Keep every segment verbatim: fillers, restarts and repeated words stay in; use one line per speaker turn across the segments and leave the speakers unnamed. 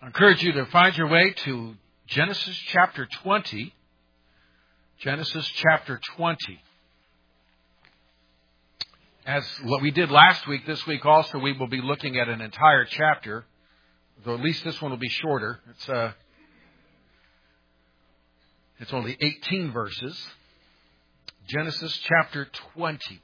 I encourage you to find your way to Genesis chapter twenty. Genesis chapter twenty. As what we did last week, this week also we will be looking at an entire chapter, though at least this one will be shorter. It's uh, it's only eighteen verses. Genesis chapter twenty.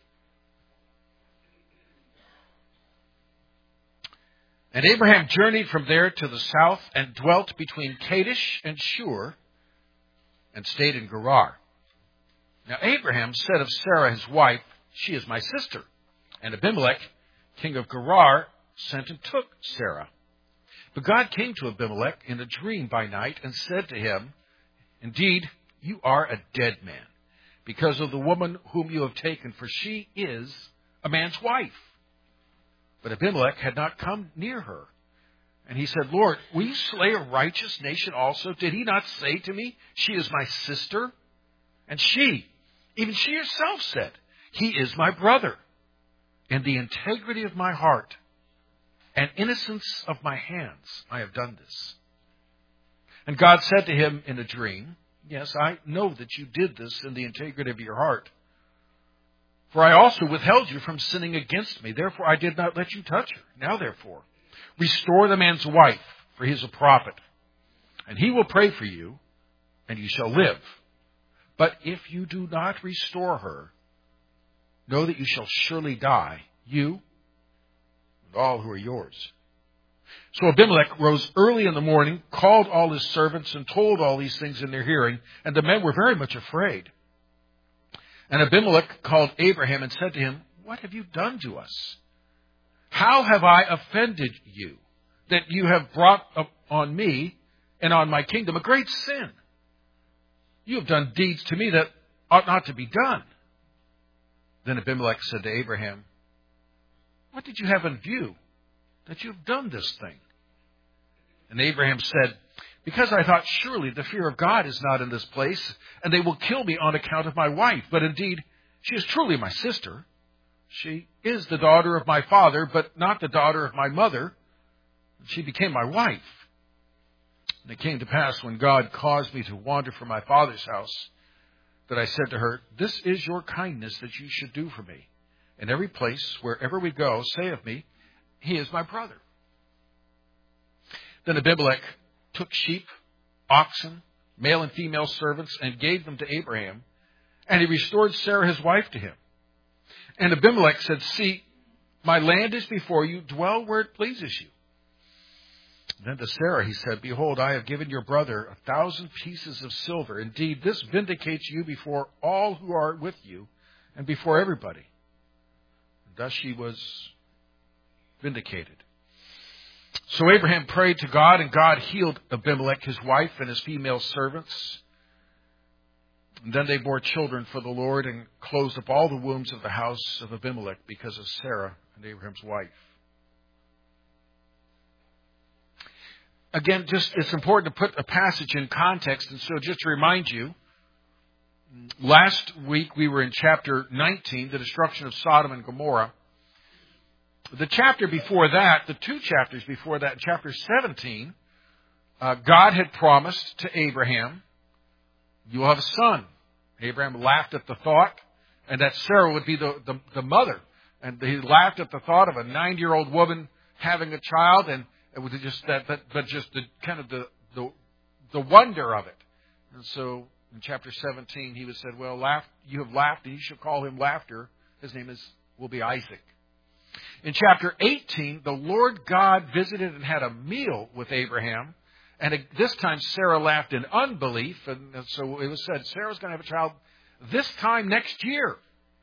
And Abraham journeyed from there to the south and dwelt between Kadesh and Shur and stayed in Gerar. Now Abraham said of Sarah his wife, "She is my sister." And Abimelech, king of Gerar, sent and took Sarah. But God came to Abimelech in a dream by night and said to him, "Indeed, you are a dead man, because of the woman whom you have taken, for she is a man's wife." But Abimelech had not come near her. And he said, "Lord, will you slay a righteous nation also? Did he not say to me, 'She is my sister'?" And she, even she herself said, "He is my brother. In the integrity of my heart and innocence of my hands, I have done this." And God said to him in a dream, "Yes, I know that you did this in the integrity of your heart. For I also withheld you from sinning against me. Therefore, I did not let you touch her. Now, therefore, restore the man's wife, for he is a prophet. And he will pray for you, and you shall live. But if you do not restore her, know that you shall surely die, you and all who are yours." So Abimelech rose early in the morning, called all his servants, and told all these things in their hearing. And the men were very much afraid. And Abimelech called Abraham and said to him, "What have you done to us? How have I offended you, that you have brought on me and on my kingdom a great sin? You have done deeds to me that ought not to be done." Then Abimelech said to Abraham, "What did you have in view, that you have done this thing?" And Abraham said, "Because I thought, surely the fear of God is not in this place, and they will kill me on account of my wife. But indeed, she is truly my sister. She is the daughter of my father, but not the daughter of my mother. She became my wife. And it came to pass, when God caused me to wander from my father's house, that I said to her, 'This is your kindness that you should do for me. In every place, wherever we go, say of me, he is my brother.' Then Abimelech took sheep, oxen, male and female servants, and gave them to Abraham. And he restored Sarah his wife to him. And Abimelech said, 'See, my land is before you. Dwell where it pleases you.' Then to Sarah he said, 'Behold, I have given your brother a thousand pieces of silver. Indeed, this vindicates you before all who are with you and before everybody.' And thus she was vindicated. So Abraham prayed to God, and God healed Abimelech, his wife, and his female servants. And then they bore children for the Lord and closed up all the wombs of the house of Abimelech because of Sarah and Abraham's wife." Again, just it's important to put a passage in context. And so just to remind you, last week we were in chapter nineteen, the destruction of Sodom and Gomorrah. The chapter before that, the two chapters before that, in chapter seventeen, uh, God had promised to Abraham, "You will have a son." Abraham laughed at the thought, and that Sarah would be the, the, the mother. And he laughed at the thought of a ninety-year-old woman having a child, and it was just that, but, but just the kind of the, the the wonder of it. And so in chapter seventeen, he was said, "Well, laugh, you have laughed, and you shall call him laughter. His name is will be Isaac." In chapter eighteen, the Lord God visited and had a meal with Abraham. And this time Sarah laughed in unbelief. And so it was said, Sarah's going to have a child this time next year.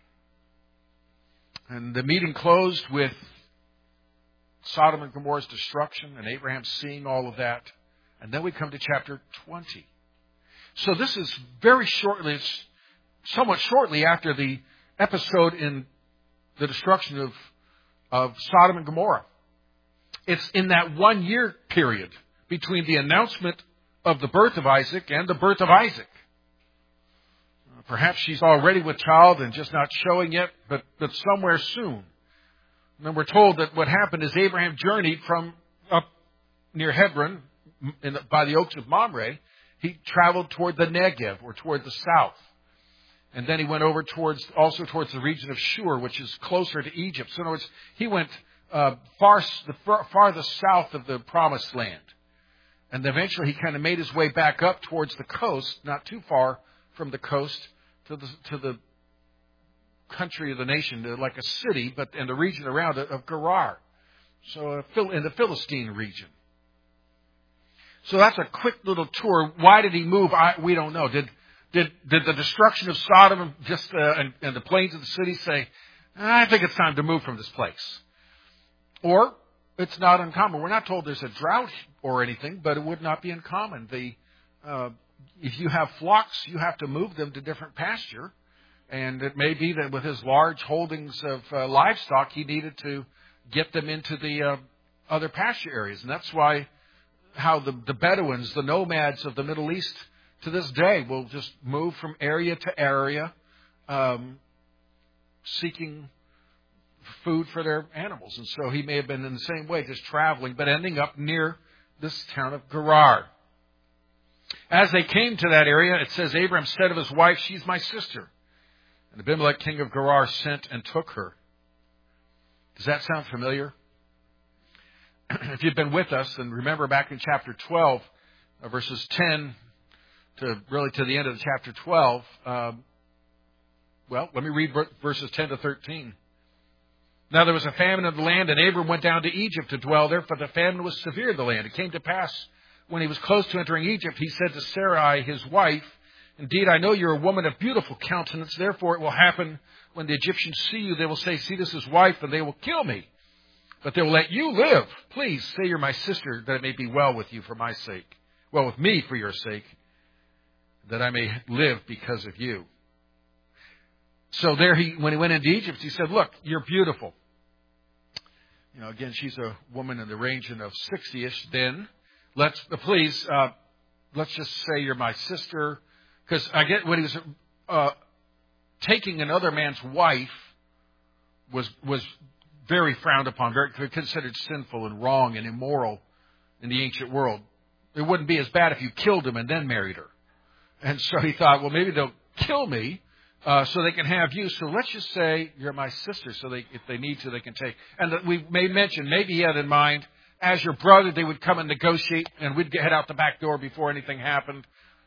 And the meeting closed with Sodom and Gomorrah's destruction and Abraham seeing all of that. And then we come to chapter twenty. So this is very shortly, it's somewhat shortly after the episode in the destruction of of Sodom and Gomorrah. It's in that one year period between the announcement of the birth of Isaac and the birth of Isaac. Perhaps she's already with child and just not showing yet, but, but somewhere soon. And then we're told that what happened is Abraham journeyed from up near Hebron, in the, by the oaks of Mamre, he traveled toward the Negev, or toward the south. And then he went over towards, also towards the region of Shur, which is closer to Egypt. So in other words, he went uh, far, the far, farthest south of the Promised Land. And eventually he kind of made his way back up towards the coast, not too far from the coast, to the, to the country of the nation, like a city, but in the region around it of Gerar. So uh, in the Philistine region. So that's a quick little tour. Why did he move? I, we don't know. Did Did did the destruction of Sodom just uh, and, and the plains of the city say, I think it's time to move from this place? Or it's not uncommon. We're not told there's a drought or anything, but it would not be uncommon. The uh, if you have flocks, you have to move them to different pasture, and it may be that with his large holdings of uh, livestock, he needed to get them into the uh, other pasture areas, and that's why how the, the Bedouins, the nomads of the Middle East, to this day, will just move from area to area, um, seeking food for their animals. And so he may have been in the same way, just traveling, but ending up near this town of Gerar. As they came to that area, it says, Abraham said of his wife, she's my sister. And Abimelech, king of Gerar, sent and took her. Does that sound familiar? If you've been with us, and remember back in chapter twelve, uh, verses ten to really to the end of chapter twelve, um, well, let me read verses ten to thirteen. Now there was a famine in the land, and Abram went down to Egypt to dwell there, for the famine was severe in the land. It came to pass, when he was close to entering Egypt, he said to Sarai, his wife, indeed, I know you're a woman of beautiful countenance, therefore it will happen when the Egyptians see you, they will say, see, this is his wife, and they will kill me. But they will let you live. Please say you're my sister, that it may be well with you for my sake. Well, with me for your sake, that I may live because of you. So there he, when he went into Egypt, he said, look, you're beautiful. You know, again, she's a woman in the range of sixty-ish then. Let's, uh, please, uh, let's just say you're my sister. Because I get when he was uh, taking another man's wife was was very frowned upon, very considered sinful and wrong and immoral in the ancient world. It wouldn't be as bad if you killed him and then married her. And so he thought, well, maybe they'll kill me uh, so they can have you. So let's just say you're my sister, so they, if they need to, they can take. And that we may mention, maybe he had in mind, as your brother, they would come and negotiate, and we'd head out the back door before anything happened.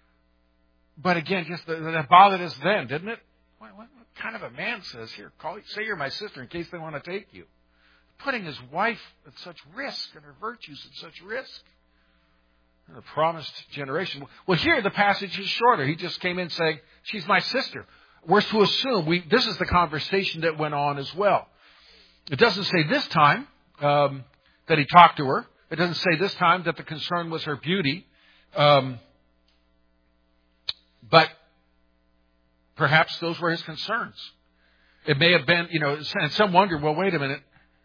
But again, just the, that bothered us then, didn't it? What, what, what kind of a man says, here, call, say you're my sister in case they want to take you? Putting his wife at such risk and her virtues at such risk. And the promised generation. Well, here the passage is shorter. He just came in saying, she's my sister. We're to assume, we, this is the conversation that went on as well. It doesn't say this time um, that he talked to her. It doesn't say this time that the concern was her beauty. Um But perhaps those were his concerns. It may have been, you know, and some wonder, well, wait a minute.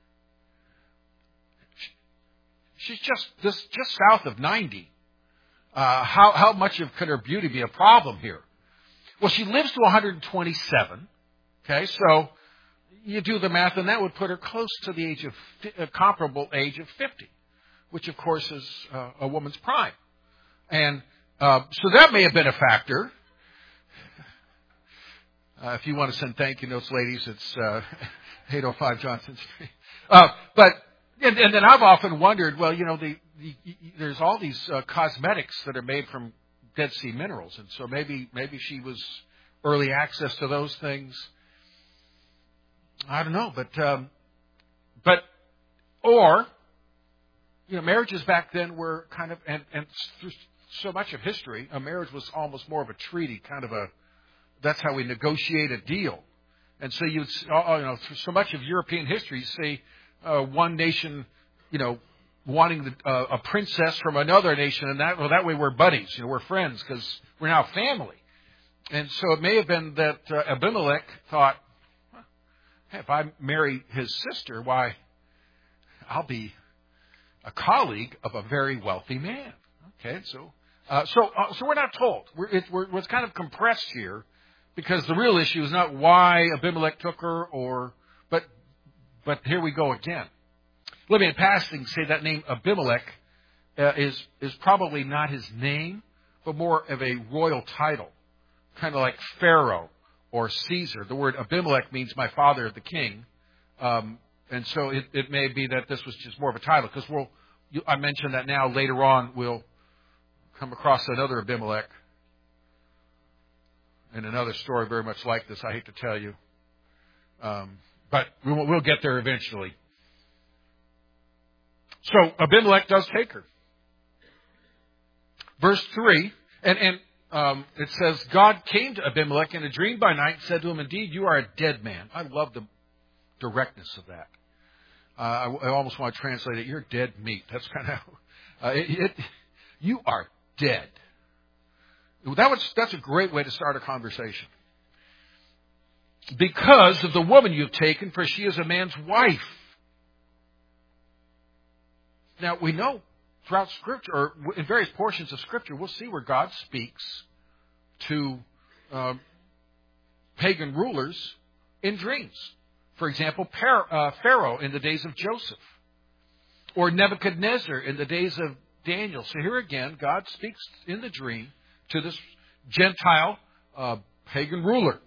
She's just this, just south of ninety. Uh, how how much of could her beauty be a problem here? Well, she lives to one hundred twenty-seven. Okay, so you do the math, and that would put her close to the age of a comparable age of fifty, which of course is uh, a woman's prime, and uh, so that may have been a factor. Uh, if you want to send thank you notes, ladies, it's uh, eight oh five Johnson Street. Uh, but and, and then I've often wondered, well, you know, the, the, there's all these uh, cosmetics that are made from Dead Sea minerals, and so maybe maybe she was early access to those things. I don't know, but um, but or you know, marriages back then were kind of and and through so much of history, a marriage was almost more of a treaty, kind of a. That's how we negotiate a deal. And so you, you know, through so much of European history, you see uh, one nation, you know, wanting the, uh, a princess from another nation, and that well, that way we're buddies, you know, we're friends because we're now family. And so it may have been that uh, Abimelech thought, well, hey, if I marry his sister, why, I'll be a colleague of a very wealthy man. Okay, so uh, so uh, so we're not told. We're, it, we're it's kind of compressed here. Because the real issue is not why Abimelech took her, or but but here we go again. Let me in passing say that name Abimelech uh, is is probably not his name, but more of a royal title, kind of like Pharaoh or Caesar. The word Abimelech means my father, the king, um, and so it, it may be that this was just more of a title. Because we'll, you, I mentioned that now later on we'll come across another Abimelech in another story very much like this. I hate to tell you, um, but we'll, we'll get there eventually. So Abimelech does take her. Verse three, and, and um, it says, God came to Abimelech in a dream by night and said to him, indeed, you are a dead man. I love the directness of that. Uh, I, I almost want to translate it, you're dead meat. That's kind of, uh, it, it, you are dead. That was, that's a great way to start a conversation. Because of the woman you've taken, for she is a man's wife. Now, we know throughout Scripture, or in various portions of Scripture, we'll see where God speaks to uh, pagan rulers in dreams. For example, Pharaoh in the days of Joseph, or Nebuchadnezzar in the days of Daniel. So here again, God speaks in the dream to this Gentile uh, pagan ruler.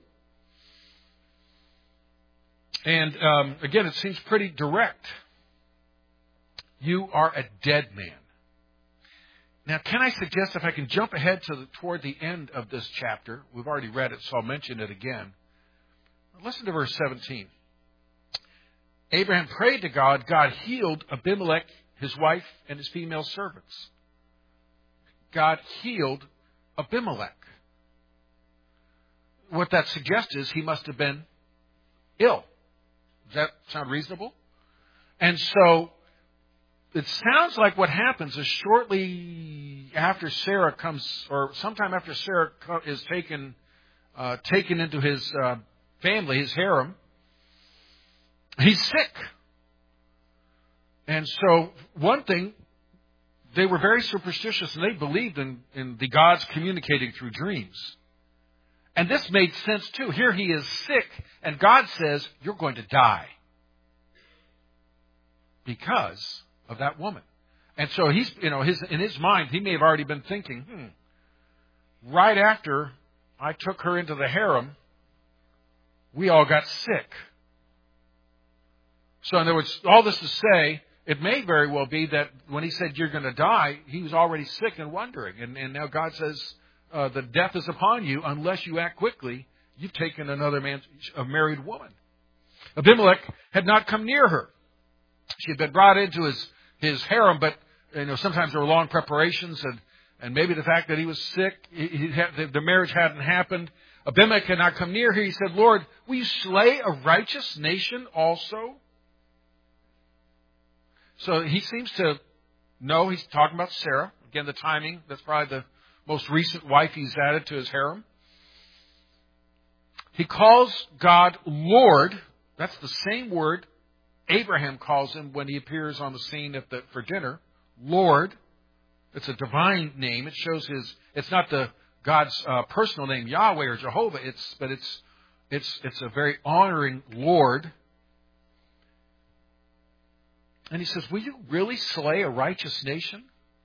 And um, again, it seems pretty direct. You are a dead man. Now, can I suggest, if I can jump ahead to the, toward the end of this chapter, we've already read it, so I'll mention it again. Listen to verse seventeen. Abraham prayed to God. God healed Abimelech, his wife, and his female servants. God healed Abimelech. What that suggests is he must have been ill. Does that sound reasonable? And so it sounds like what happens is shortly after Sarah comes, or sometime after Sarah is taken uh, taken into his uh, family, his harem, he's sick. And so one thing, they were very superstitious and they believed in, in the gods communicating through dreams. And this made sense too. Here he is sick and God says, you're going to die. Because of that woman. And so he's, you know, his, in his mind, he may have already been thinking, hmm, right after I took her into the harem, we all got sick. So in other words, all this to say, it may very well be that when he said you're going to die, he was already sick and wondering. And, and now God says, uh, the death is upon you unless you act quickly. You've taken another man's, a married woman. Abimelech had not come near her. She had been brought into his, his harem, but you know sometimes there were long preparations, and, and maybe the fact that he was sick, he, he had, the, the marriage hadn't happened. Abimelech had not come near her. He said, Lord, will you slay a righteous nation also? So he seems to know he's talking about Sarah. Again, the timing, that's probably the most recent wife he's added to his harem. He calls God Lord. That's the same word Abraham calls him when he appears on the scene at the, for dinner. Lord. It's a divine name. It shows his, it's not the God's uh, personal name, Yahweh or Jehovah. It's, but it's, it's, it's a very honoring Lord. And he says, will you really slay a righteous nation?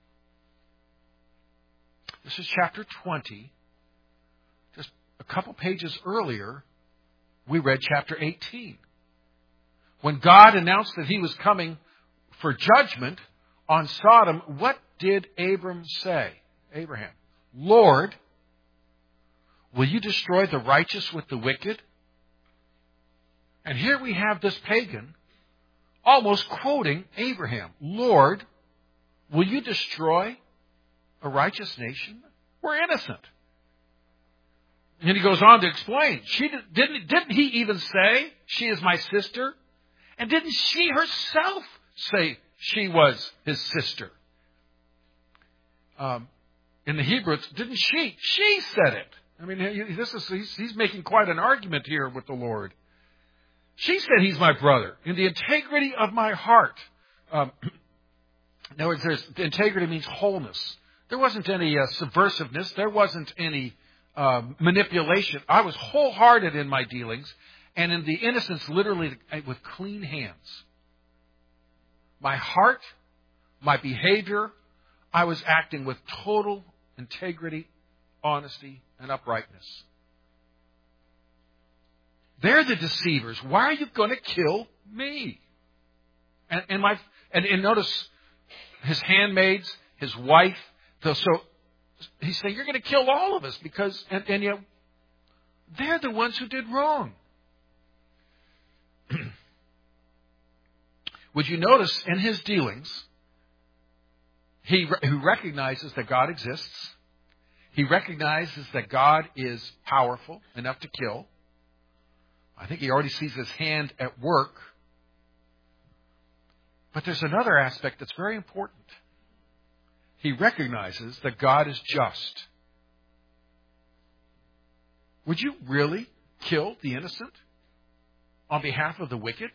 This is chapter twenty. Just a couple pages earlier, we read chapter eighteen. When God announced that he was coming for judgment on Sodom, what did Abram say? Abraham, Lord, will you destroy the righteous with the wicked? And here we have this pagan almost quoting Abraham. Lord, will you destroy a righteous nation? We're innocent. And he goes on to explain. She didn't, didn't he even say, she is my sister? And didn't she herself say she was his sister? Um, in the Hebrew, didn't she? She said it. I mean, this is he's, he's making quite an argument here with the Lord. She said he's my brother in the integrity of my heart. Um, in other words, there's, the integrity means wholeness. There wasn't any uh, subversiveness. There wasn't any uh, manipulation. I was wholehearted in my dealings. And in the innocence, literally with clean hands. My heart, my behavior, I was acting with total integrity, honesty, and uprightness. They're the deceivers. Why are you going to kill me? And, and my and, and notice his handmaids, his wife. So he's saying, you're going to kill all of us because, and, and yet they're the ones who did wrong. Would you notice in his dealings, he who recognizes that God exists, he recognizes that God is powerful enough to kill. I think he already sees his hand at work. But there's another aspect that's very important. He recognizes that God is just. Would you really kill the innocent on behalf of the wicked?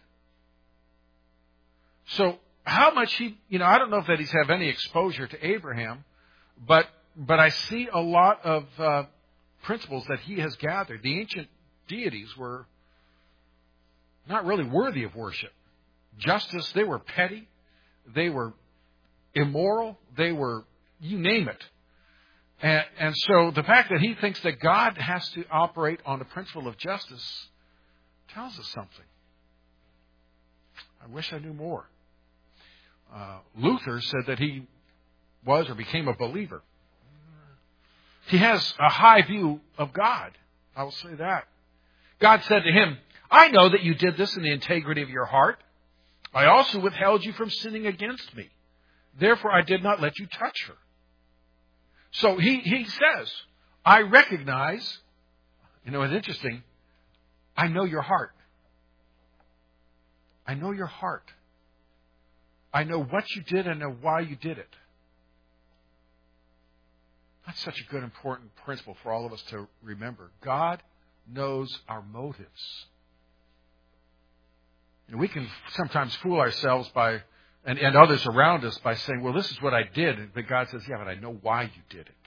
So how much he, you know, I don't know if that he's have any exposure to Abraham, but but I see a lot of uh, principles that he has gathered. The ancient deities were not really worthy of worship. Justice, they were petty, they were immoral, they were, you name it. And, and so the fact that he thinks that God has to operate on the principle of justice tells us something. I wish I knew more. Uh, Luther said that he was or became a believer. He has a high view of God. I will say that. God said to him, I know that you did this in the integrity of your heart. I also withheld you from sinning against me. Therefore, I did not let you touch her. So he, he says, I recognize, you know, it's interesting, I know your heart. I know your heart. I know what you did and know why you did it. That's such a good, important principle for all of us to remember. God knows our motives. And we can sometimes fool ourselves by, and, and others around us by saying, well, this is what I did. But God says, yeah, but I know why you did it.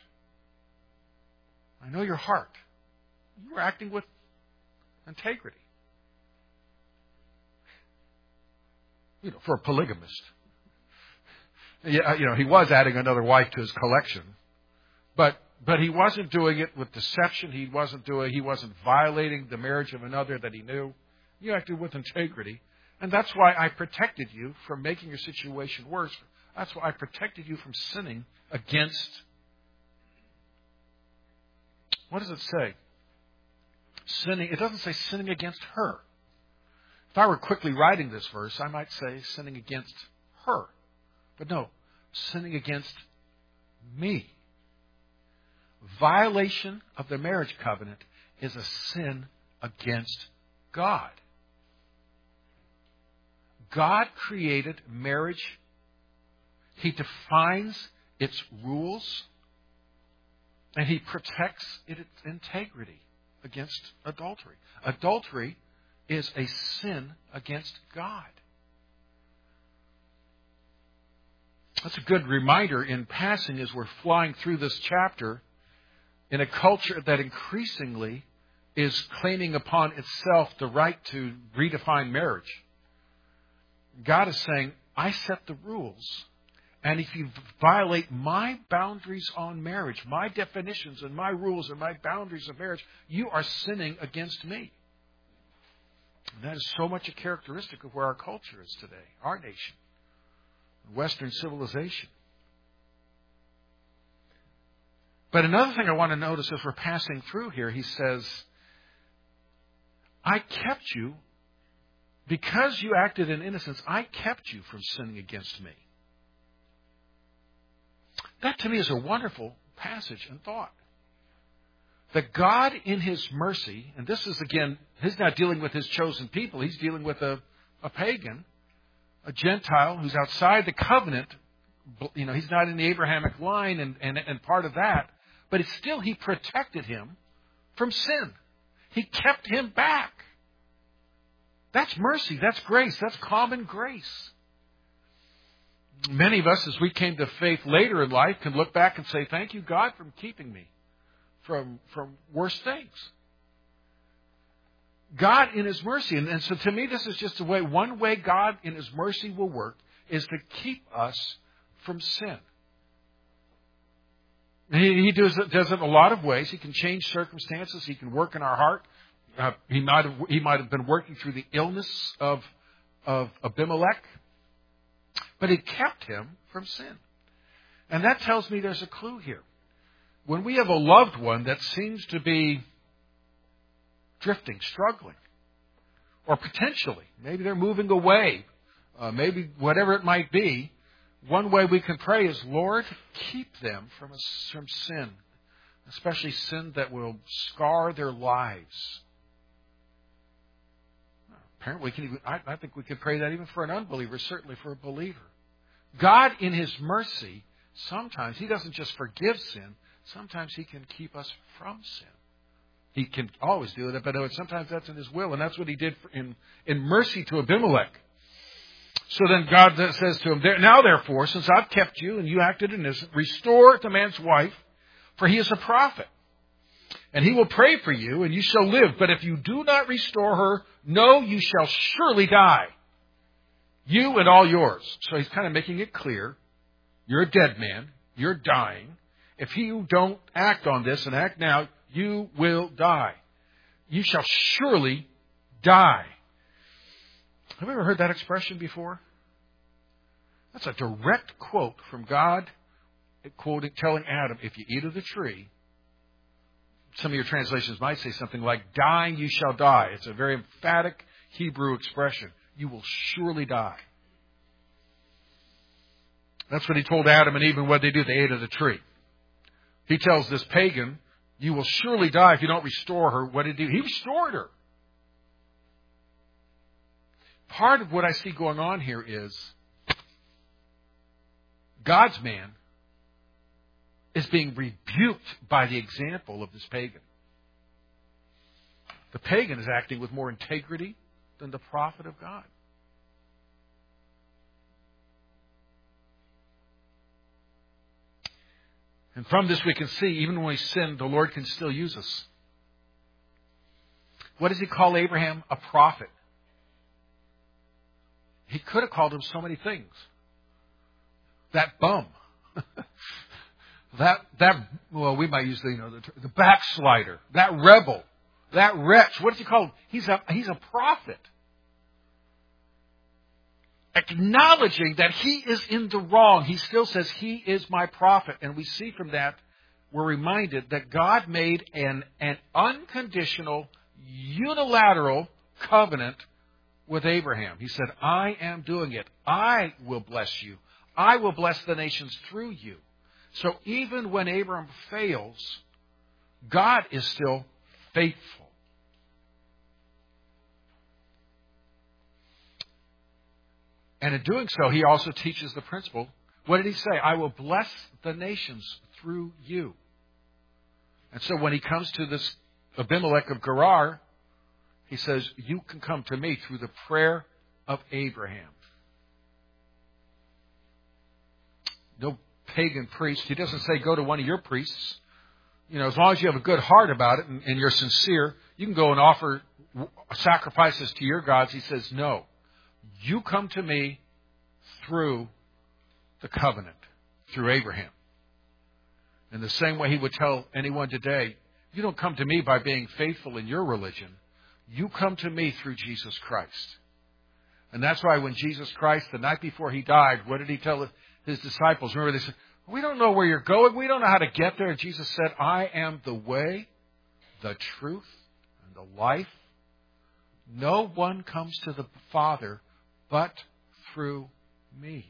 I know your heart. You were acting with integrity. You know, for a polygamist. Yeah, you know, he was adding another wife to his collection. But but he wasn't doing it with deception. He wasn't doing he wasn't violating the marriage of another that he knew. He acted with integrity. And that's why I protected you from making your situation worse. That's why I protected you from sinning against. What does it say? Sinning. It doesn't say sinning against her. If I were quickly writing this verse, I might say sinning against her. But no, sinning against me. Violation of the marriage covenant is a sin against God. God created marriage. He defines its rules. And He protects its integrity against adultery. Adultery is a sin against God. That's a good reminder in passing as we're flying through this chapter in a culture that increasingly is claiming upon itself the right to redefine marriage. God is saying, I set the rules. And if you violate my boundaries on marriage, my definitions and my rules and my boundaries of marriage, you are sinning against me. And that is so much a characteristic of where our culture is today, our nation, Western civilization. But another thing I want to notice as we're passing through here, he says, I kept you, because you acted in innocence, I kept you from sinning against me. That to me is a wonderful passage and thought. That God in His mercy, and this is again, He's not dealing with His chosen people, He's dealing with a, a pagan, a Gentile who's outside the covenant. You know, he's not in the Abrahamic line and, and, and part of that. But it's still, He protected him from sin. He kept him back. That's mercy. That's grace. That's common grace. Many of us, as we came to faith later in life, can look back and say, thank you, God, for keeping me from, from worse things. God in His mercy. And, and so to me, this is just a way, one way God in His mercy will work is to keep us from sin. He, he does, it, does it in a lot of ways. He can change circumstances. He can work in our heart. Uh, he might have he might have been working through the illness of of Abimelech, but he kept him from sin. And that tells me there's a clue here. When we have a loved one that seems to be drifting, struggling, or potentially, maybe they're moving away, uh, maybe whatever it might be, one way we can pray is, Lord, keep them from, a, from sin, especially sin that will scar their lives. Apparently, we can even, I, I think we could pray that even for an unbeliever, certainly for a believer. God, in His mercy, sometimes He doesn't just forgive sin, sometimes He can keep us from sin. He can always do it, but sometimes that's in His will, and that's what He did in, in mercy to Abimelech. So then God says to him, now therefore, since I've kept you and you acted innocent, restore the man's wife, for he is a prophet. And he will pray for you, and you shall live. But if you do not restore her, no, you shall surely die. You and all yours. So he's kind of making it clear. You're a dead man. You're dying. If you don't act on this and act now, you will die. You shall surely die. Have you ever heard that expression before? That's a direct quote from God, quoting, telling Adam, if you eat of the tree, some of your translations might say something like, dying you shall die. It's a very emphatic Hebrew expression. You will surely die. That's what He told Adam and Eve, and what they do, they ate of the tree. He tells this pagan, you will surely die if you don't restore her. What did He do? He restored her. Part of what I see going on here is God's man is being rebuked by the example of this pagan. The pagan is acting with more integrity than the prophet of God. And from this we can see, even when we sin, the Lord can still use us. What does He call Abraham? A prophet. He could have called him so many things. That bum. that, that, well, we might use the, you know, the, the backslider. That rebel. That wretch. What does He call him? He's a, he's a prophet. Acknowledging that he is in the wrong, he still says, He is my prophet. And we see from that, we're reminded that God made an, an unconditional, unilateral covenant with Abraham. He said, I am doing it. I will bless you. I will bless the nations through you. So even when Abraham fails, God is still faithful. And in doing so, He also teaches the principle. What did He say? I will bless the nations through you. And so when He comes to this Abimelech of Gerar, He says, you can come to me through the prayer of Abraham. No pagan priest. He doesn't say go to one of your priests. You know, as long as you have a good heart about it and, and you're sincere, you can go and offer sacrifices to your gods. He says, no. You come to me through the covenant, through Abraham. In the same way He would tell anyone today, you don't come to me by being faithful in your religion. You come to me through Jesus Christ. And that's why when Jesus Christ, the night before He died, what did He tell His disciples? Remember, they said, we don't know where you're going. We don't know how to get there. And Jesus said, I am the way, the truth, and the life. No one comes to the Father but through me.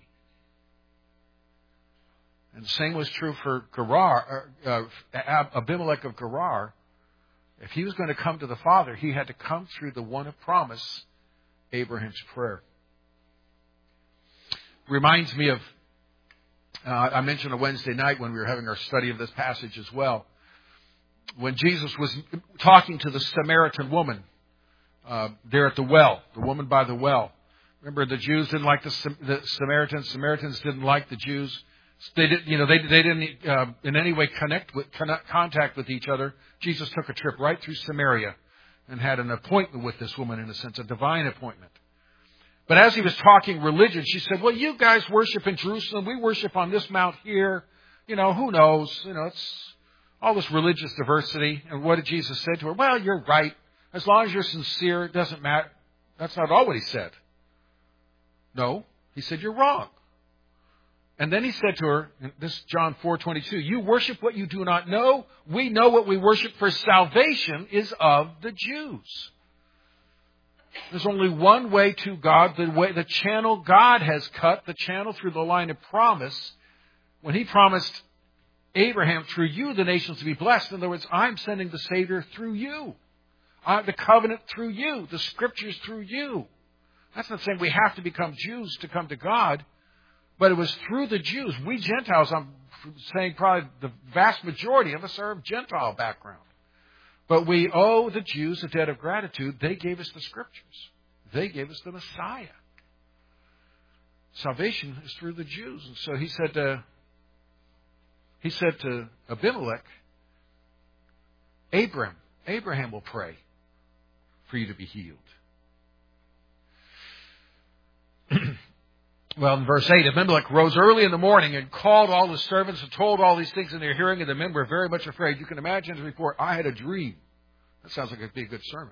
And the same was true for Gerar, uh, Abimelech of Gerar. If he was going to come to the Father, he had to come through the one of promise, Abraham's prayer. Reminds me of, uh, I mentioned a Wednesday night when we were having our study of this passage as well, when Jesus was talking to the Samaritan woman uh, there at the well, the woman by the well. Remember, the Jews didn't like the, the Samaritans. Samaritans didn't like the Jews. They didn't, you know, they they didn't uh, in any way connect with connect, contact with each other. Jesus took a trip right through Samaria and had an appointment with this woman, in a sense, a divine appointment. But as he was talking religion, she said, "Well, you guys worship in Jerusalem. We worship on this mount here. you know, who knows? You know, it's all this religious diversity. And what did Jesus say to her? Well, you're right. As long as you're sincere, it doesn't matter. That's not all what he said. No, he said, you're wrong. And then he said to her, this is John four twenty-two, you worship what you do not know. We know what we worship, for salvation is of the Jews. There's only one way to God, the way, the channel God has cut, the channel through the line of promise. When he promised Abraham, through you the nations to be blessed. In other words, I'm sending the Savior through you. Uh, the covenant through you. The Scriptures through you. That's not saying we have to become Jews to come to God. But it was through the Jews. We Gentiles, I'm saying probably the vast majority of us are of Gentile background. But we owe the Jews a debt of gratitude. They gave us the Scriptures. They gave us the Messiah. Salvation is through the Jews. And so he said to, he said to Abimelech, Abraham, Abraham will pray for you to be healed. Well, in verse eight, Abimelech rose early in the morning and called all his servants and told all these things in their hearing, and the men were very much afraid. You can imagine his report, I had a dream. That sounds like it'd be a good sermon.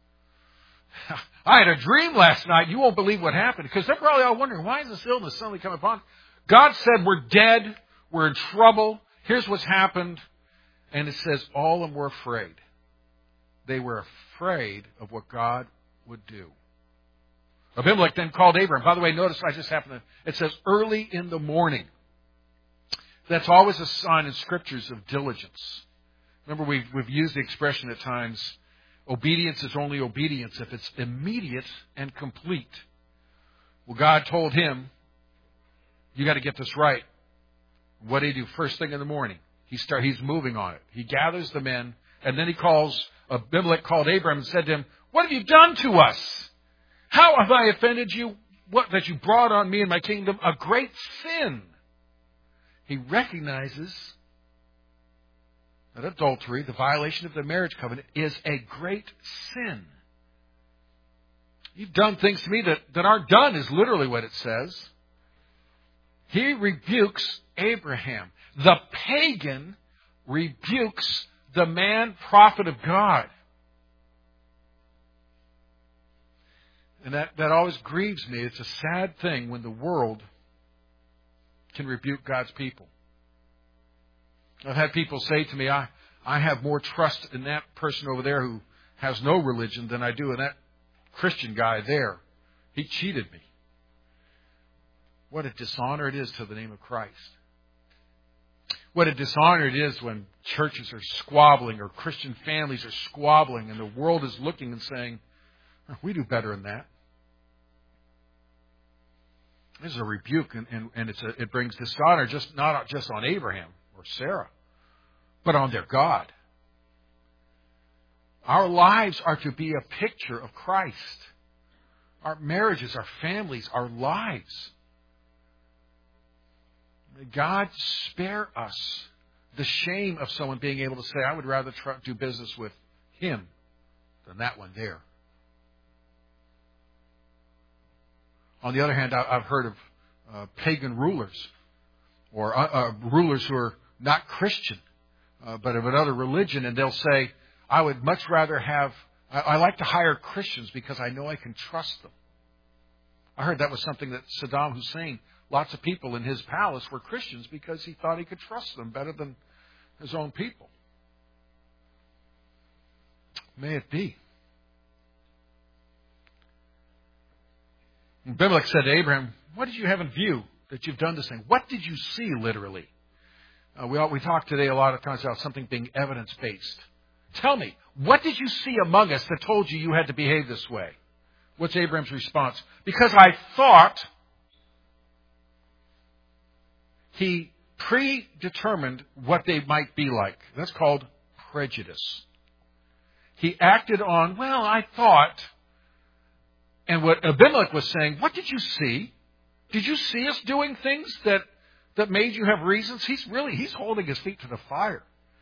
I had a dream last night. You won't believe what happened. Because they're probably all wondering, why is this illness suddenly come upon? God said, we're dead. We're in trouble. Here's what's happened. And it says, all of them were afraid. They were afraid of what God would do. Abimelech then called Abraham. By the way, notice I just happened to, it says early in the morning. That's always a sign in Scriptures of diligence. Remember, we've, we've used the expression at times, obedience is only obedience if it's immediate and complete. Well, God told him, you got to get this right. What did he do? First thing in the morning, he start, he's moving on it. He gathers the men, and then he calls, Abimelech called Abraham and said to him, what have you done to us? How have I offended you? What that you brought on me and my kingdom? A great sin. He recognizes that adultery, the violation of the marriage covenant, is a great sin. You've done things to me that, that aren't done, is literally what it says. He rebukes Abraham. The pagan rebukes the man prophet of God. And that, that always grieves me. It's a sad thing when the world can rebuke God's people. I've had people say to me, I, I have more trust in that person over there who has no religion than I do in that Christian guy there. He cheated me. What a dishonor it is to the name of Christ. What a dishonor it is when churches are squabbling or Christian families are squabbling and the world is looking and saying, we do better than that. This is a rebuke, and, and, and it's a, it brings dishonor just not just on Abraham or Sarah, but on their God. Our lives are to be a picture of Christ. Our marriages, our families, our lives. May God spare us the shame of someone being able to say, I would rather try, do business with him than that one there. On the other hand, I've heard of uh, pagan rulers or uh, uh, rulers who are not Christian, uh, but of another religion, and they'll say, I would much rather have, I, I like to hire Christians because I know I can trust them. I heard that was something that Saddam Hussein, lots of people in his palace were Christians because he thought he could trust them better than his own people. May it be. Abimelech said to Abraham, what did you have in view that you've done this thing? What did you see, literally? Uh, we, we talk today a lot of times about something being evidence-based. Tell me, what did you see among us that told you you had to behave this way? What's Abraham's response? Because I thought he predetermined what they might be like. That's called prejudice. He acted on, well, I thought... And what Abimelech was saying, what did you see? Did you see us doing things that, that made you have reasons? He's really, he's holding his feet to the fire.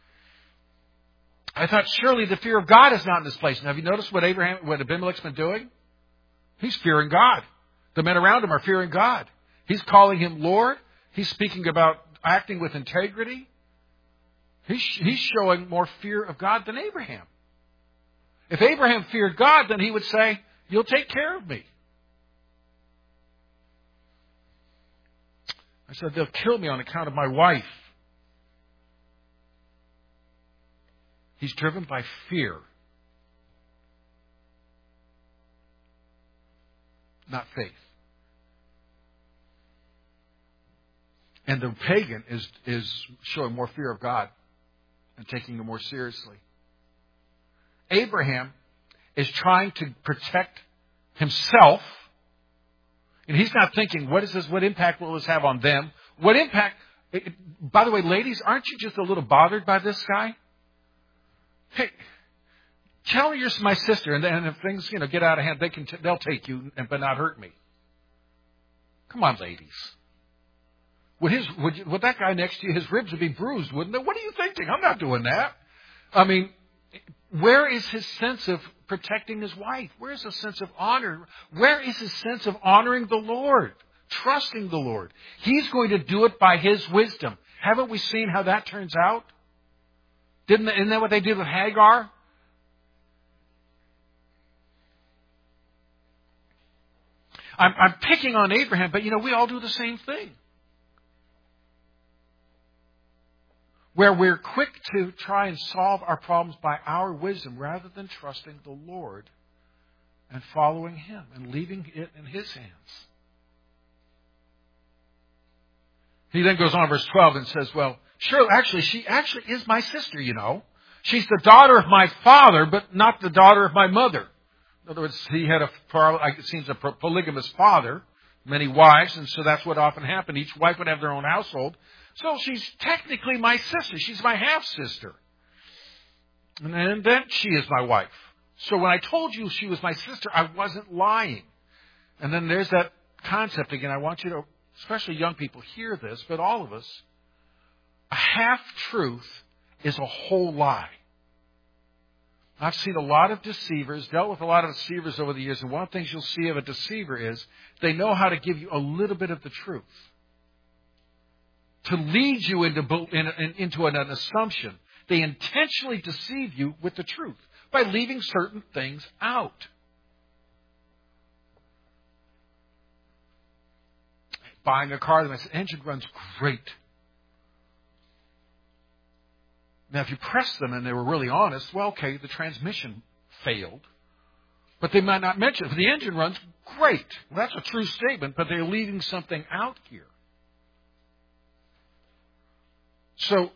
I thought surely the fear of God is not in this place. Now have you noticed what Abraham, what Abimelech's been doing? He's fearing God. The men around him are fearing God. He's calling him Lord. He's speaking about acting with integrity, he's, he's showing more fear of God than Abraham. If Abraham feared God, then he would say, you'll take care of me. I said, they'll kill me on account of my wife. He's driven by fear, not faith. And the pagan is, is showing more fear of God and taking it more seriously. Abraham is trying to protect himself. And he's not thinking, what is this? What impact will this have on them? What impact? It, by the way, ladies, aren't you just a little bothered by this guy? Hey, tell her you're my sister, and then if things, you know, get out of hand, they can t- they'll take you, but not hurt me. Come on, ladies. Would his would, you, would that guy next to you, his ribs would be bruised, wouldn't they? What are you thinking? I'm not doing that. I mean, where is his sense of protecting his wife? Where is his sense of honor? Where is his sense of honoring the Lord, trusting the Lord? He's going to do it by his wisdom. Haven't we seen how that turns out? Didn't, isn't that what they did with Hagar? I'm, I'm picking on Abraham, but you know, we all do the same thing. Where we're quick to try and solve our problems by our wisdom rather than trusting the Lord and following Him and leaving it in His hands. He then goes on, verse twelve, and says, well, sure, actually, she actually is my sister, you know. She's the daughter of my father, but not the daughter of my mother. In other words, he had a, it seems, a polygamous father, many wives, and so that's what often happened. Each wife would have their own household. So she's technically my sister. She's my half-sister. And then she is my wife. So when I told you she was my sister, I wasn't lying. And then there's that concept again. I want you to, especially young people, hear this, but all of us. A half-truth is a whole lie. I've seen a lot of deceivers, dealt with a lot of deceivers over the years, and one of the things you'll see of a deceiver is they know how to give you a little bit of the truth. To lead you into, in, in, into an, an assumption. They intentionally deceive you with the truth by leaving certain things out. Buying a car, the engine runs great. Now, if you press them and they were really honest, well, okay, the transmission failed. But they might not mention it. The engine runs great. Well, that's a true statement, but they're leaving something out here. So,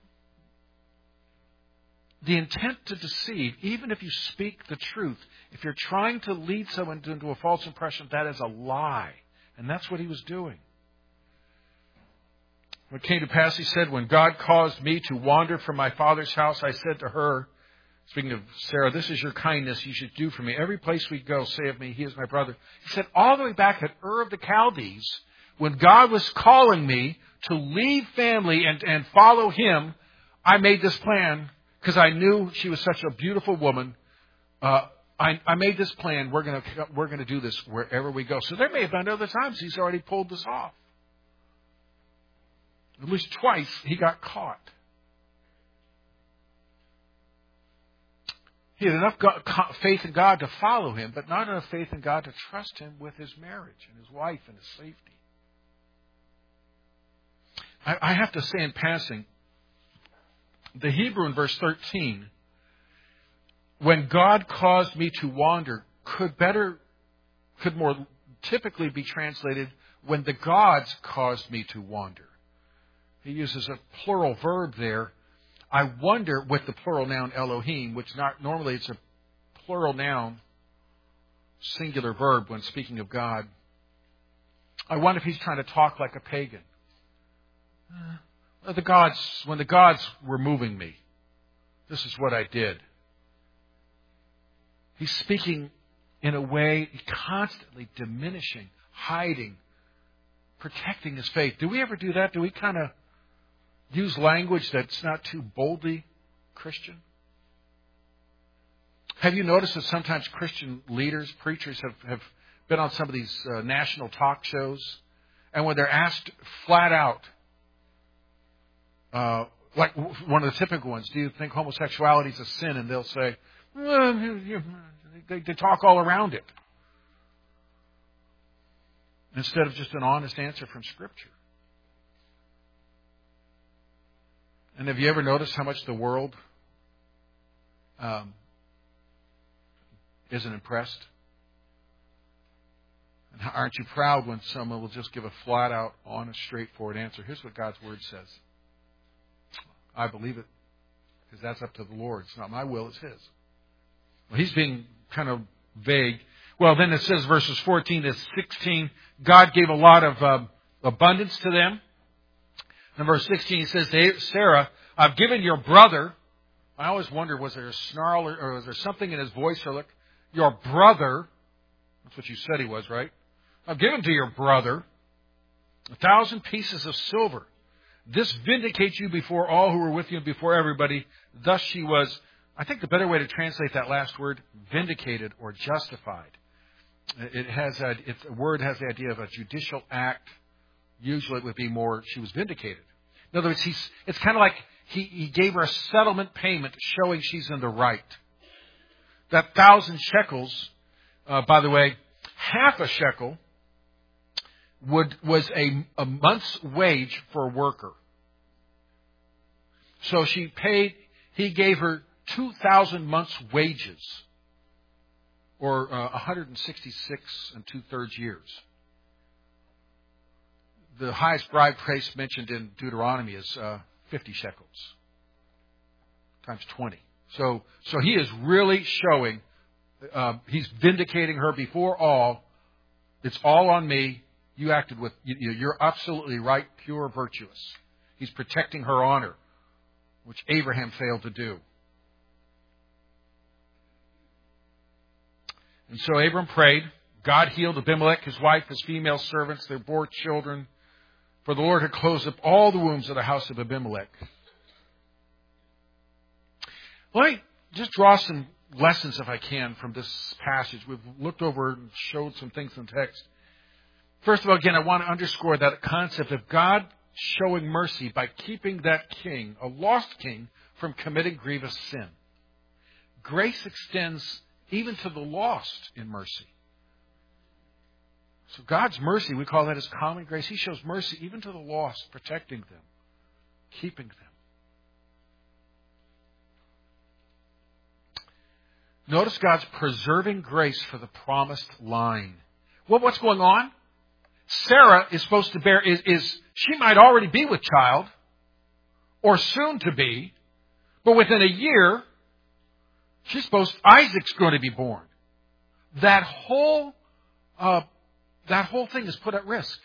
the intent to deceive, even if you speak the truth, if you're trying to lead someone into a false impression, that is a lie. And that's what he was doing. When it came to pass, he said, when God caused me to wander from my father's house, I said to her, speaking of Sarah, this is your kindness you should do for me. Every place we go, say of me, he is my brother. He said, all the way back at Ur of the Chaldees, when God was calling me to leave family and, and follow Him, I made this plan because I knew she was such a beautiful woman. Uh, I, I made this plan. We're going to we're going to do this wherever we go. So there may have been other times He's already pulled this off. At least twice he got caught. He had enough God, faith in God to follow Him, but not enough faith in God to trust Him with his marriage and his wife and his safety. I, I have to say in passing, the Hebrew in verse thirteen, when God caused me to wander, could better, could more typically be translated, when the gods caused me to wander. He uses a plural verb there. I wonder with the plural noun Elohim, which not normally it's a plural noun, singular verb when speaking of God. I wonder if he's trying to talk like a pagan. Uh, the gods, when the gods were moving me, this is what I did. He's speaking in a way constantly diminishing, hiding, protecting his faith. Do we ever do that? Do we kind of use language that's not too boldly Christian? Have you noticed that sometimes Christian leaders, preachers, have, have been on some of these uh, national talk shows, and when they're asked flat out, uh, like one of the typical ones, do you think homosexuality is a sin? And they'll say, well, they, they talk all around it. Instead of just an honest answer from Scripture. And have you ever noticed how much the world um, isn't impressed? And how, aren't you proud when someone will just give a flat-out, honest, straightforward answer? Here's what God's Word says. I believe it, because that's up to the Lord. It's not my will, it's His. Well, He's being kind of vague. Well, then it says verses fourteen to sixteen, God gave a lot of uh, abundance to them. In verse sixteen, He says to Sarah, I've given your brother. I always wonder, was there a snarl or, or was there something in his voice? Or look, your brother, that's what you said he was, right? I've given to your brother a thousand pieces of silver. This vindicates you before all who were with you and before everybody. Thus she was, I think the better way to translate that last word, vindicated or justified. It has a, it's, a word has the idea of a judicial act. Usually it would be more, she was vindicated. In other words, he's, it's kind of like he, he gave her a settlement payment showing she's in the right. That thousand shekels, uh, by the way, half a shekel would was a, a month's wage for a worker. So she paid, he gave her two thousand months' wages, or uh, one hundred sixty-six and two-thirds years. The highest bribe price mentioned in Deuteronomy is uh, fifty shekels, times twenty. So, so he is really showing, uh, he's vindicating her before all. It's all on me. You acted with, you, you're absolutely right, pure, virtuous. He's protecting her honor, which Abraham failed to do. And so Abram prayed. God healed Abimelech, his wife, his female servants. They bore children. For the Lord had closed up all the wombs of the house of Abimelech. Let me just draw some lessons, if I can, from this passage. We've looked over and showed some things in the text. First of all, again, I want to underscore that concept of God showing mercy by keeping that king, a lost king, from committing grievous sin. Grace extends even to the lost in mercy. So God's mercy, we call that His common grace. He shows mercy even to the lost, protecting them, keeping them. Notice God's preserving grace for the promised line. Well, what's going on? Sarah is supposed to bear, is, is she might already be with child, or soon to be, but within a year, she's supposed, Isaac's going to be born. That whole, uh, that whole thing is put at risk.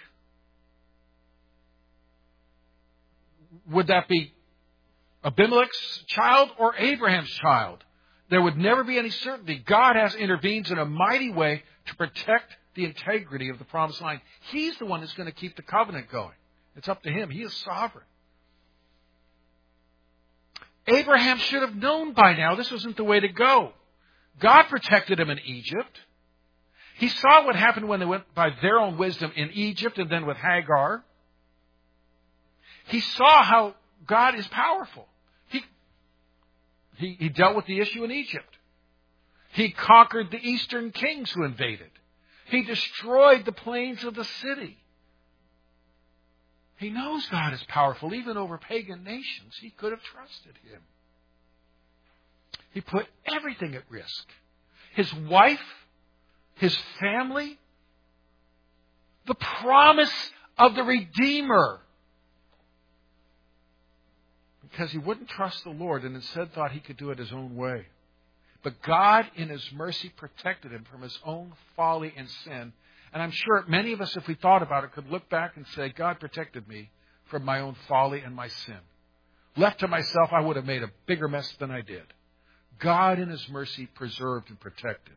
Would that be Abimelech's child or Abraham's child? There would never be any certainty. God has intervened in a mighty way to protect the integrity of the promised line. He's the one that's going to keep the covenant going. It's up to Him. He is sovereign. Abraham should have known by now this wasn't the way to go. God protected him in Egypt. He saw what happened when they went by their own wisdom in Egypt and then with Hagar. He saw how God is powerful. He, he, he dealt with the issue in Egypt. He conquered the eastern kings who invaded. He destroyed the plains of the city. He knows God is powerful even over pagan nations. He could have trusted Him. He put everything at risk. His wife, his family, the promise of the Redeemer. Because he wouldn't trust the Lord and instead thought he could do it his own way. But God, in His mercy, protected him from his own folly and sin. And I'm sure many of us, if we thought about it, could look back and say, God protected me from my own folly and my sin. Left to myself, I would have made a bigger mess than I did. God, in His mercy, preserved and protected.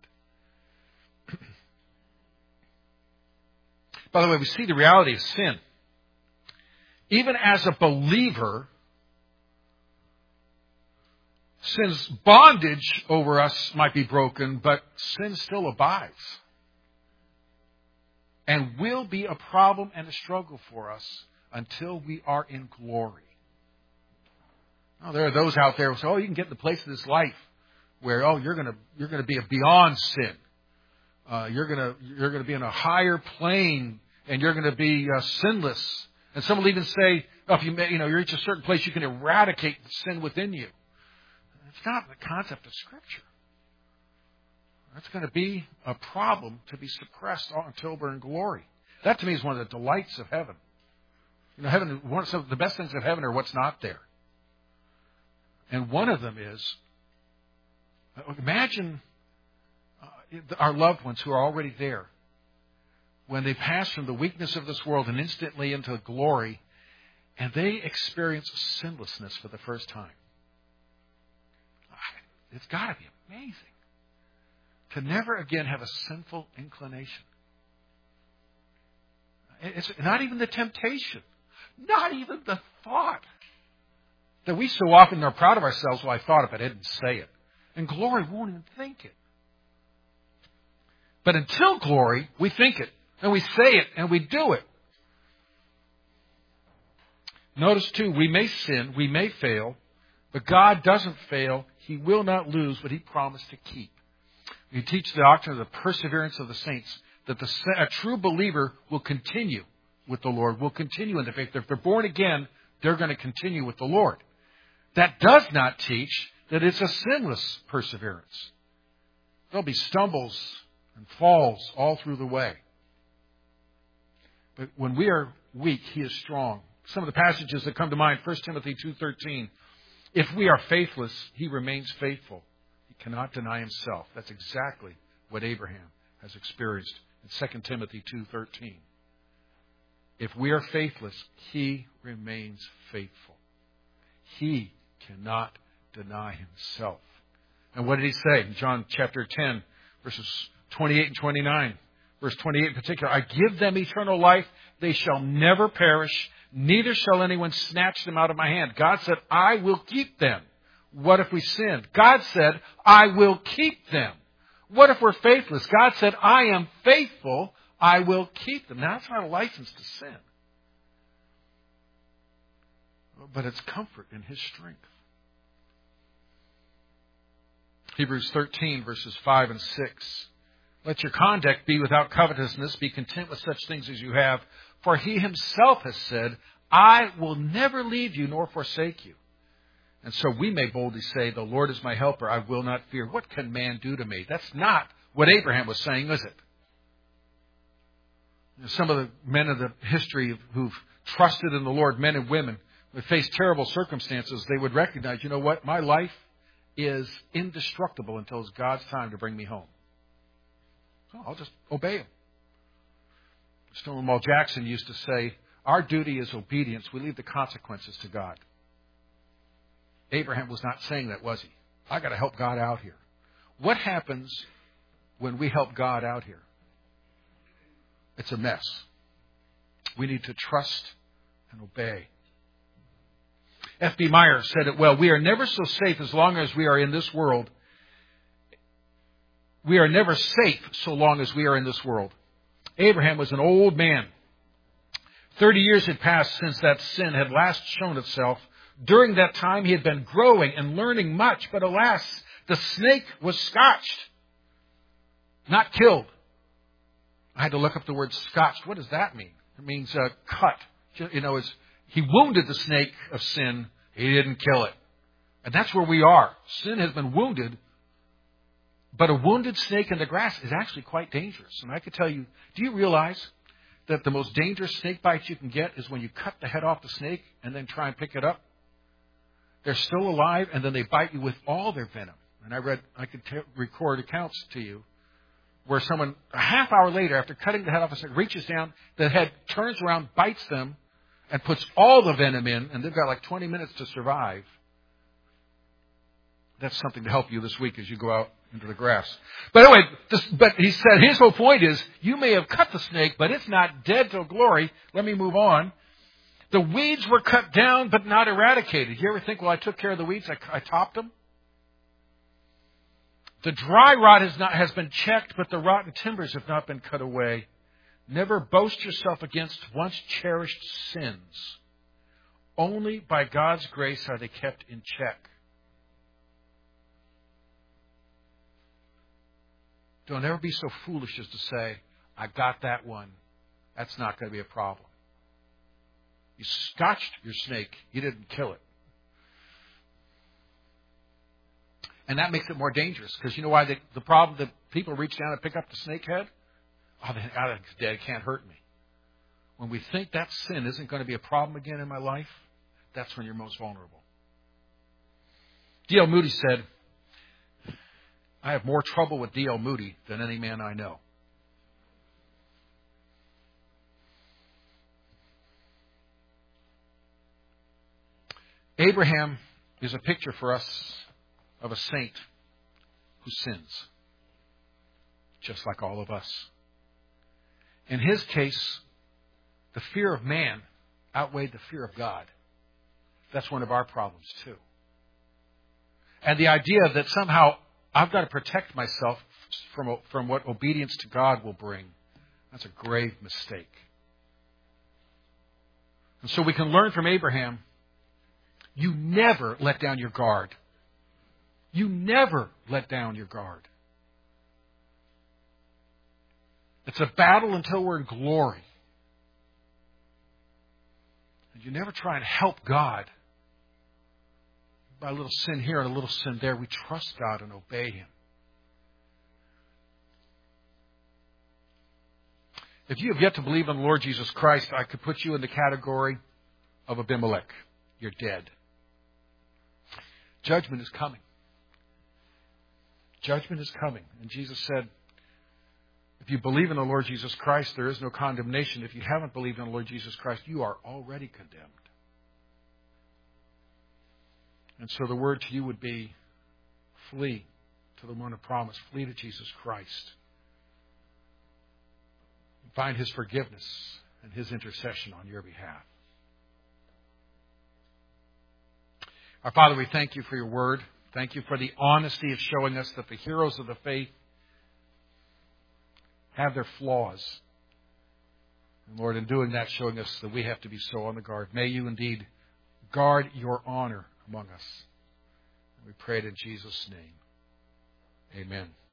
By the way, we see the reality of sin. Even as a believer, sin's bondage over us might be broken, but sin still abides. And will be a problem and a struggle for us until we are in glory. Oh, there are those out there who say, oh, you can get in the place of this life where, oh, you're going to you're going to be beyond sin. Uh, you're going to you're going to be in a higher plane, and you're going to be uh, sinless. And some will even say, oh, if you you know you reach a certain place, you can eradicate the sin within you. It's not the concept of Scripture. That's going to be a problem to be suppressed until we're in glory. That to me is one of the delights of heaven. You know, heaven. One of the best things of heaven are what's not there. And one of them is, imagine uh, our loved ones who are already there, when they pass from the weakness of this world and instantly into glory, and they experience sinlessness for the first time. It's got to be amazing to never again have a sinful inclination. It's not even the temptation, not even the thought. That we so often are proud of ourselves, well, I thought it, but I didn't say it. And glory, we won't even think it. But until glory, we think it, and we say it, and we do it. Notice, too, we may sin, we may fail, but God doesn't fail. He will not lose what He promised to keep. We teach the doctrine of the perseverance of the saints, that the, a true believer will continue with the Lord, will continue in the faith. If they're born again, they're going to continue with the Lord. That does not teach that it's a sinless perseverance. There'll be stumbles and falls all through the way. But when we are weak, He is strong. Some of the passages that come to mind, First Timothy two thirteen. If we are faithless, He remains faithful. He cannot deny Himself. That's exactly what Abraham has experienced in Second Timothy two thirteen. If we are faithless, He remains faithful. He cannot deny Himself. And what did He say in John chapter ten, verses twenty-eight and twenty-nine? Verse twenty-eight in particular, I give them eternal life. They shall never perish. Neither shall anyone snatch them out of my hand. God said, I will keep them. What if we sinned? God said, I will keep them. What if we're faithless? God said, I am faithful. I will keep them. Now, that's not a license to sin. But it's comfort in His strength. Hebrews thirteen, verses five and six. Let your conduct be without covetousness. Be content with such things as you have. For He Himself has said, I will never leave you nor forsake you. And so we may boldly say, the Lord is my helper. I will not fear. What can man do to me? That's not what Abraham was saying, is it? Some of the men of the history who've trusted in the Lord, men and women, who face terrible circumstances, they would recognize, you know what? My life is indestructible until it's God's time to bring me home. So I'll just obey Him. Stonewall Jackson used to say, our duty is obedience. We leave the consequences to God. Abraham was not saying that, was he? I got to help God out here. What happens when we help God out here? It's a mess. We need to trust and obey. F B Meyer said it well. We are never so safe as long as we are in this world. We are never safe so long as we are in this world. Abraham was an old man. Thirty years had passed since that sin had last shown itself. During that time, he had been growing and learning much. But alas, the snake was scotched, not killed. I had to look up the word scotched. What does that mean? It means uh, cut. You know, it's, he wounded the snake of sin. He didn't kill it. And that's where we are. Sin has been wounded. But a wounded snake in the grass is actually quite dangerous. And I could tell you, do you realize that the most dangerous snake bites you can get is when you cut the head off the snake and then try and pick it up? They're still alive, and then they bite you with all their venom. And I read, I could t- record accounts to you where someone, a half hour later, after cutting the head off a snake, reaches down, the head turns around, bites them, and puts all the venom in, and they've got like twenty minutes to survive. That's something to help you this week as you go out into the grass. But anyway, this, but he said his whole point is, you may have cut the snake, but it's not dead till glory. Let me move on. The weeds were cut down, but not eradicated. You ever think, well, I took care of the weeds, I, I topped them? The dry rot has, not, has been checked, but the rotten timbers have not been cut away. Never boast yourself against once cherished sins. Only by God's grace are they kept in check. Don't ever be so foolish as to say, I got that one. That's not going to be a problem. You scotched your snake. You didn't kill it. And that makes it more dangerous. Because you know why the, the problem that people reach down and pick up the snake head? Oh, the God, it's dead. It can't hurt me. When we think that sin isn't going to be a problem again in my life, that's when you're most vulnerable. D L Moody said, I have more trouble with D L Moody than any man I know. Abraham is a picture for us of a saint who sins, just like all of us. In his case, the fear of man outweighed the fear of God. That's one of our problems, too. And the idea that somehow I've got to protect myself from, from what obedience to God will bring, that's a grave mistake. And so we can learn from Abraham, you never let down your guard. You never let down your guard. It's a battle until we're in glory. And you never try and help God by a little sin here and a little sin there. We trust God and obey Him. If you have yet to believe in the Lord Jesus Christ, I could put you in the category of Abimelech. You're dead. Judgment is coming. Judgment is coming. And Jesus said, if you believe in the Lord Jesus Christ, there is no condemnation. If you haven't believed in the Lord Jesus Christ, you are already condemned. And so the word to you would be, flee to the one of promise. Flee to Jesus Christ. Find His forgiveness and His intercession on your behalf. Our Father, we thank you for your word. Thank you for the honesty of showing us that the heroes of the faith have their flaws. And Lord, in doing that, showing us that we have to be so on the guard. May you indeed guard your honor among us. We pray it in Jesus' name. Amen.